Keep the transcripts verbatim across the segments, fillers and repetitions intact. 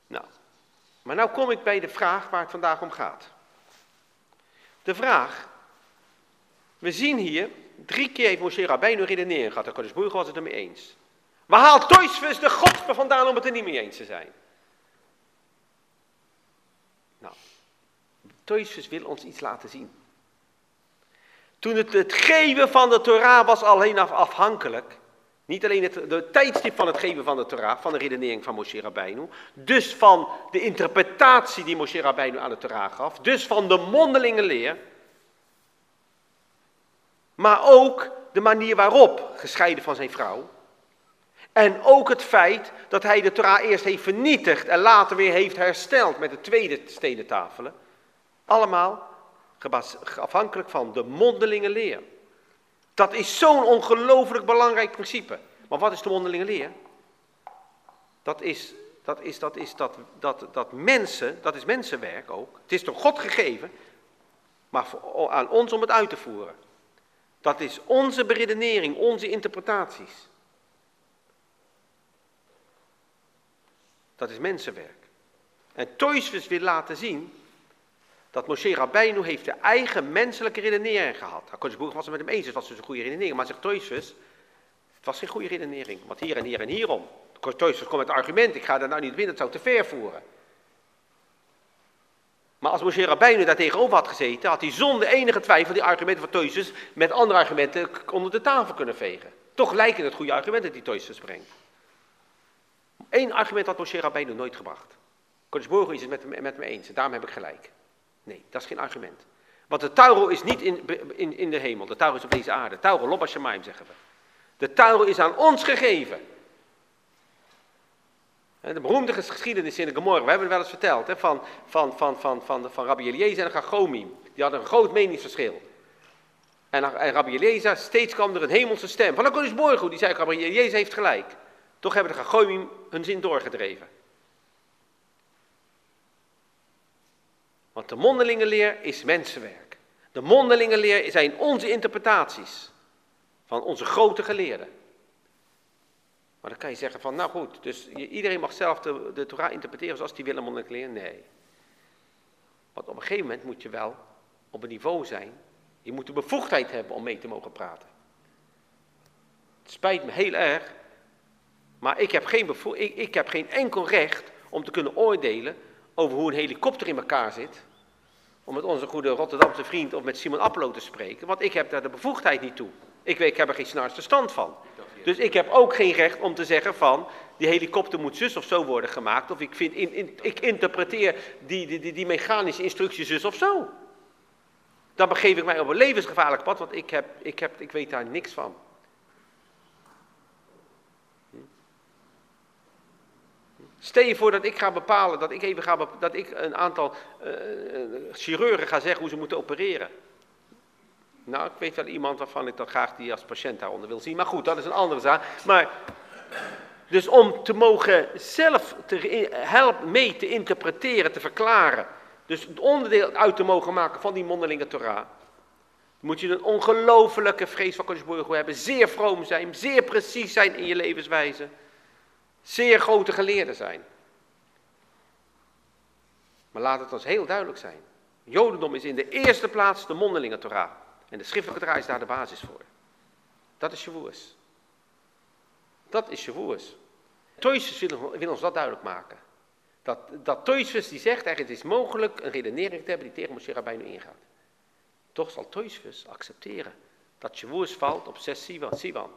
Nou, maar nou kom ik bij de vraag waar het vandaag om gaat. De vraag, we zien hier, drie keer heeft Moshe Rabbeinu redenering gehad, de Kadosh Baruch Hu was het ermee eens. Waar haalt Toysfus de godspe vandaan om het er niet mee eens te zijn? Nou, Toysfus wil ons iets laten zien. Toen het, het geven van de Torah was alleen af, afhankelijk, niet alleen het de tijdstip van het geven van de Torah, van de redenering van Moshe Rabbeinu, dus van de interpretatie die Moshe Rabbeinu aan de Torah gaf, dus van de mondelinge leer, maar ook de manier waarop, gescheiden van zijn vrouw, en ook het feit dat hij de Torah eerst heeft vernietigd en later weer heeft hersteld met de tweede stenen tafelen, allemaal afhankelijk van de mondelinge leer. Dat is zo'n ongelooflijk belangrijk principe. Maar wat is de mondelinge leer? Dat is, dat is, dat is dat, dat, dat mensen, dat is mensenwerk ook. Het is door God gegeven, maar voor, aan ons om het uit te voeren. Dat is onze beredenering, onze interpretaties. Dat is mensenwerk. En Toysfus wil laten zien dat Moshe Rabbeinu heeft de eigen menselijke redenering gehad. Hakadosh Baruch was het met hem eens, het was dus een goede redenering. Maar zegt Toysfus, het was geen goede redenering. Want hier en hier en hierom. Toysfus komt met het argument, ik ga daar nou niet binnen, het zou te ver voeren. Maar als Moshe Rabbeinu daar tegenover had gezeten, had hij zonder enige twijfel die argumenten van Toysfus met andere argumenten onder de tafel kunnen vegen. Toch lijken het goede argumenten die Toysfus brengt. Eén argument had Moshe Rabbeinu nooit gebracht. Hakadosh Baruch Hu is het met hem, met me eens en daarom heb ik gelijk. Nee, dat is geen argument. Want de Tauro is niet in, in, in de hemel. De Tauro is op deze aarde. Tauro, Loba Shemaim zeggen we. De Tauro is aan ons gegeven. De beroemde geschiedenis in de Gemorra, we hebben het wel eens verteld, hè, van, van, van, van, van, van Rabbi Eliezer en Chachomim. Die hadden een groot meningsverschil. En, en Rabbi Eliezer, steeds kwam er een hemelse stem. Van Hakadosh Baruch Hu, die zei, Rabbi Eliezer heeft gelijk. Toch hebben de Chachomim hun zin doorgedreven. Want de mondelinge leer is mensenwerk. De mondelinge leer zijn onze interpretaties van onze grote geleerden. Maar dan kan je zeggen van, nou goed, dus iedereen mag zelf de, de Torah interpreteren zoals die wil, een mondelinge leer. Nee. Want op een gegeven moment moet je wel op een niveau zijn. Je moet de bevoegdheid hebben om mee te mogen praten. Het spijt me heel erg, maar ik heb geen, bevo- ik, ik heb geen enkel recht om te kunnen oordelen over hoe een helikopter in elkaar zit, om met onze goede Rotterdamse vriend of met Simon Appelo te spreken, want ik heb daar de bevoegdheid niet toe. Ik, weet, ik heb er geen snaars verstand van. Dus ik heb ook geen recht om te zeggen van, die helikopter moet zus of zo worden gemaakt, of ik, vind in, in, ik interpreteer die, die, die, die mechanische instructie zus of zo. Dan begeef ik mij op een levensgevaarlijk pad, want ik, heb, ik, heb, ik weet daar niks van. Stel je voor dat ik ga bepalen, dat ik even ga bepalen, dat ik een aantal uh, chirurgen ga zeggen hoe ze moeten opereren. Nou, ik weet wel iemand waarvan ik dan graag die als patiënt daaronder wil zien. Maar goed, dat is een andere zaak. Maar, dus om te mogen zelf te helpen mee te interpreteren, te verklaren. Dus het onderdeel uit te mogen maken van die mondelinge Torah. Moet je een ongelofelijke vrees van Hakadosh Baruch Hu hebben. Zeer vroom zijn, zeer precies zijn in je levenswijze. Zeer grote geleerden zijn. Maar laat het ons heel duidelijk zijn. Jodendom is in de eerste plaats de mondelinge Torah. En de schriftelijke Torah is daar de basis voor. Dat is Shavuos. Dat is Shavuos. Toysfus wil, wil ons dat duidelijk maken. Dat, dat Toysfus die zegt, eigenlijk het is mogelijk een redenering te hebben die tegen Moshe Rabbeinu ingaat. Toch zal Toysfus accepteren dat Shavuos valt op zes Sivan.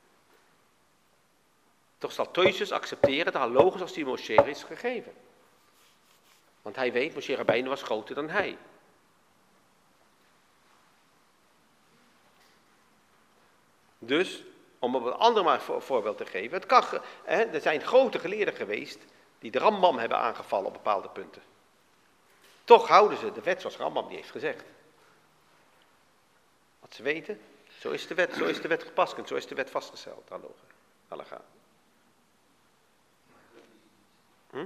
Toch zal Toysfus accepteren de halogos als die Moshe is gegeven. Want hij weet, Moshe Rabbeinu was groter dan hij. Dus, om op een ander maar voorbeeld te geven. Het kan, hè, er zijn grote geleerden geweest die de Rambam hebben aangevallen op bepaalde punten. Toch houden ze de wet zoals Rambam die heeft gezegd. Wat ze weten, zo is de wet, zo is de wet gepast, zo is de wet vastgesteld. Halacha. Hm?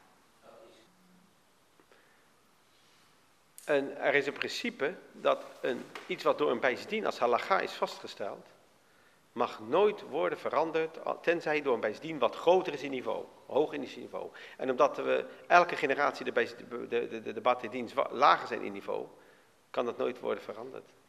En er is een principe dat een, iets wat door een bijzdien als halacha is vastgesteld, mag nooit worden veranderd, tenzij door een bijzien wat groter is in niveau, hoog in niveau. En omdat we elke generatie de, de, de, de, de Bate Dienst lager zijn in niveau, kan dat nooit worden veranderd.